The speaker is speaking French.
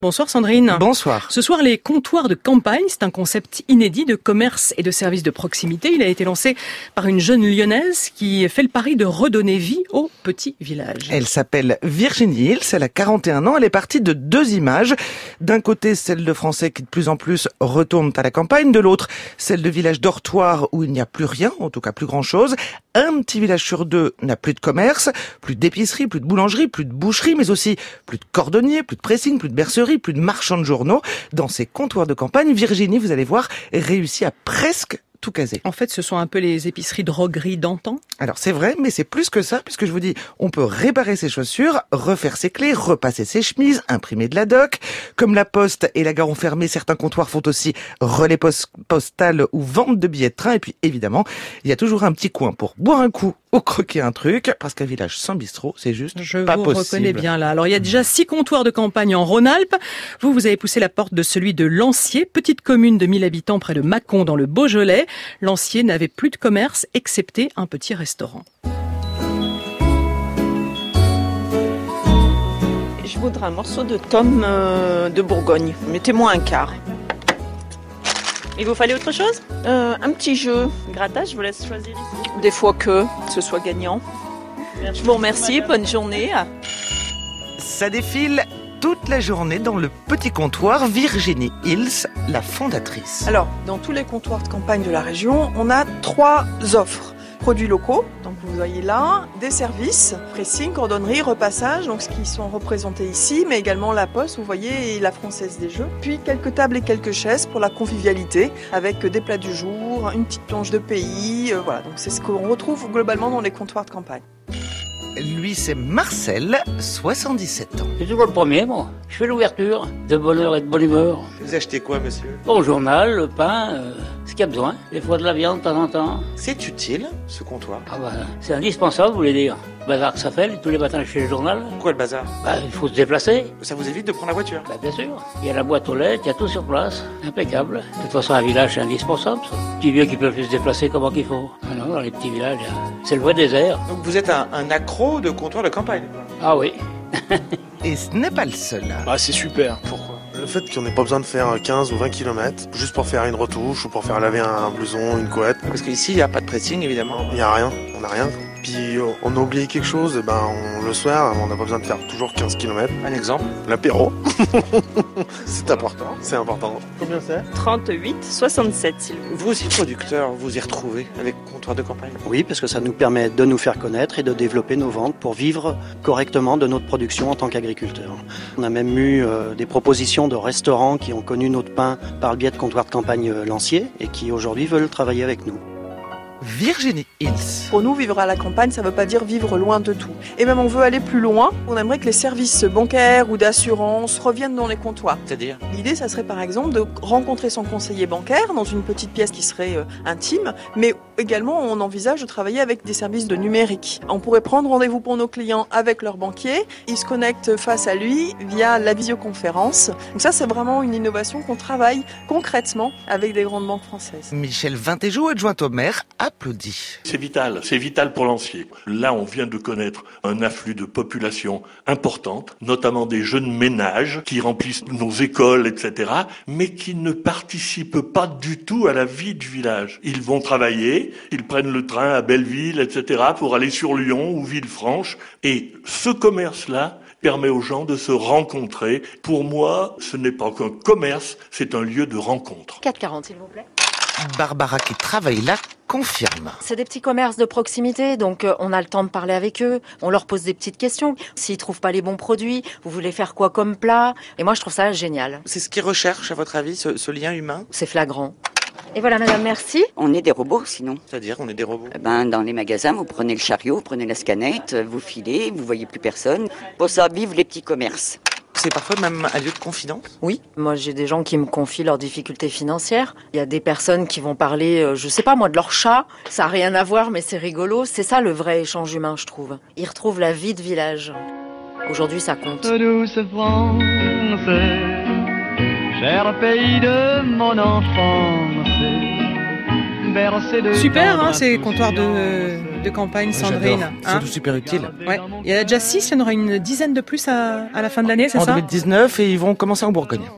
Bonsoir Sandrine. Bonsoir. Ce soir, les comptoirs de campagne, c'est un concept inédit de commerce et de services de proximité. Il a été lancé par une jeune lyonnaise qui fait le pari de redonner vie au petit village. Elle s'appelle Virginie Hills, elle a 41 ans, elle est partie de deux images. D'un côté, celle de Français qui de plus en plus retournent à la campagne, de l'autre, celle de villages dortoirs où il n'y a plus rien, en tout cas plus grand-chose. Un petit village sur deux n'a plus de commerce, plus d'épicerie, plus de boulangerie, plus de boucherie, mais aussi plus de cordonniers, plus de pressing, plus de bercerie, plus de marchands de journaux. Dans ces comptoirs de campagne, Virginie, vous allez voir, réussit à presque tout caser. En fait, ce sont un peu les épiceries drogueries d'antan. Alors c'est vrai, mais c'est plus que ça, puisque je vous dis, on peut réparer ses chaussures, refaire ses clés, repasser ses chemises, imprimer de la doc. Comme la Poste et la gare ont fermé, certains comptoirs font aussi relais postal ou vente de billets de train. Et puis évidemment, il y a toujours un petit coin pour boire un coup ou croquer un truc, parce qu'un village sans bistrot, c'est juste pas possible. Je vous reconnais bien là. Alors il y a déjà 6 comptoirs de campagne en Rhône-Alpes. Vous avez poussé la porte de celui de Lancier, petite commune de 1000 habitants près de Mâcon dans le Beaujolais. Lancier n'avait plus de commerce, excepté un petit restaurant. Je voudrais un morceau de tome de Bourgogne. Mettez-moi un quart. Il vous fallait autre chose ? Un petit jeu. Grattage, je vous laisse choisir ici. Des fois que ce soit gagnant. Je vous remercie, bonne journée. Ça défile toute la journée dans le petit comptoir. Virginie Hills, la fondatrice. Alors, dans tous les comptoirs de campagne de la région, on a 3 offres. Produits locaux, donc vous voyez là, des services, pressing, cordonnerie, repassage, donc ce qui sont représentés ici, mais également la Poste, vous voyez, et la Française des Jeux. Puis quelques tables et quelques chaises pour la convivialité, avec des plats du jour, une petite planche de pays, voilà. Donc c'est ce qu'on retrouve globalement dans les comptoirs de campagne. Lui, c'est Marcel, 77 ans. C'est toujours le premier, moi. Je fais l'ouverture, de bonne heure et de bonne humeur. Vous achetez quoi, monsieur? Bon journal, le pain, ce qu'il y a besoin. Des fois de la viande de temps en temps. C'est utile, ce comptoir. Ah bah, c'est indispensable, vous voulez dire. Le bazar que ça fait, tous les matins chez le journal. Pourquoi le bazar? Bah, il faut se déplacer. Ça vous évite de prendre la voiture? Bah, bien sûr. Il y a la boîte aux lettres, il y a tout sur place. Impeccable. De toute façon, un village, c'est indispensable, ça. Les petits vieux qui peuvent plus se déplacer comment qu'il faut. Ah non, dans les petits villages, c'est le vrai désert. Donc vous êtes un accro de comptoir de campagne, quoi. Ah oui. Et ce n'est pas le seul. Ah, c'est super. Pourquoi? Le fait qu'on n'ait pas besoin de faire 15 ou 20 km juste pour faire une retouche ou pour faire laver un blouson, une couette. Parce qu'ici, il n'y a pas de pressing, évidemment. Il n'y a rien, on n'a rien. Puis on a oublié quelque chose, le soir, on n'a pas besoin de faire toujours 15 km. Un exemple? L'apéro. C'est important. C'est important. Combien c'est? 38,67 s'il vous plaît. Vous aussi, producteur, vous y retrouvez avec comptoir de campagne? Oui, parce que ça nous permet de nous faire connaître et de développer nos ventes pour vivre correctement de notre production en tant qu'agriculteur. On a même eu des propositions de restaurants qui ont connu notre pain par le biais de comptoirs de campagne Lancier et qui aujourd'hui veulent travailler avec nous. Virginie Hills. Pour nous, vivre à la campagne, ça ne veut pas dire vivre loin de tout. Et même on veut aller plus loin, on aimerait que les services bancaires ou d'assurance reviennent dans les comptoirs. C'est-à-dire? L'idée, ça serait par exemple de rencontrer son conseiller bancaire dans une petite pièce qui serait intime, mais également on envisage de travailler avec des services de numérique. On pourrait prendre rendez-vous pour nos clients avec leur banquier, ils se connectent face à lui via la visioconférence. Donc ça, c'est vraiment une innovation qu'on travaille concrètement avec des grandes banques françaises. Michel Vintéjou, adjoint au maire, applaudit. C'est vital pour Lancier. Là, on vient de connaître un afflux de population importante, notamment des jeunes ménages qui remplissent nos écoles, etc., mais qui ne participent pas du tout à la vie du village. Ils vont travailler, ils prennent le train à Belleville, etc., pour aller sur Lyon ou Villefranche, et ce commerce-là permet aux gens de se rencontrer. Pour moi, ce n'est pas qu'un commerce, c'est un lieu de rencontre. 4,40 s'il vous plaît. Barbara, qui travaille là, confirme. C'est des petits commerces de proximité, donc on a le temps de parler avec eux. On leur pose des petites questions. S'ils trouvent pas les bons produits, vous voulez faire quoi comme plat? Et moi, je trouve ça génial. C'est ce qu'ils recherchent, à votre avis, ce lien humain? C'est flagrant. Et voilà, madame, merci. On est des robots, sinon. C'est-à-dire, on est des robots? Dans les magasins, vous prenez le chariot, vous prenez la scanette, vous filez, vous voyez plus personne. Pour ça, vivent les petits commerces. C'est parfois même un lieu de confidence? Oui, moi j'ai des gens qui me confient leurs difficultés financières. Il y a des personnes qui vont parler, je sais pas moi, de leur chat. Ça a rien à voir, mais c'est rigolo. C'est ça le vrai échange humain, je trouve. Ils retrouvent la vie de village. Aujourd'hui, ça compte. Douce France, cher pays de mon enfance, bercé de Super, hein, ces comptoirs de de campagne, Ouais, Sandrine. j'adore. C'est tout super utile. Ouais. Il y en a déjà 6, il y en aura une dizaine de plus à la fin de l'année, c'est En ça? 2019 et ils vont commencer en Bourgogne.